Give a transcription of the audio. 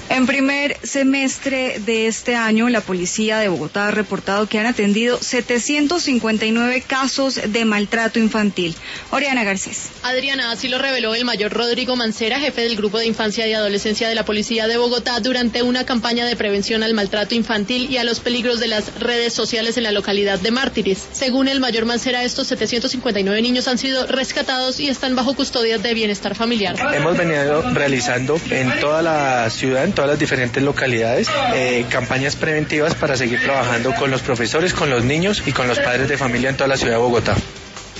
En primer semestre de este año, la policía de Bogotá ha reportado que han atendido 759 casos de maltrato infantil. Oriana Garcés. Adriana, así lo reveló el mayor Rodrigo Mancera, jefe del Grupo de Infancia y Adolescencia de la Policía de Bogotá, durante una campaña de prevención al maltrato infantil y a los peligros de las redes sociales en la localidad de Mártires. Según el mayor Mancera, estos 759 niños han sido rescatados y están bajo custodia de Bienestar Familiar. Hemos venido realizando en toda la ciudad, en todas las diferentes localidades, campañas preventivas para seguir trabajando con los profesores, con los niños y con los padres de familia en toda la ciudad de Bogotá.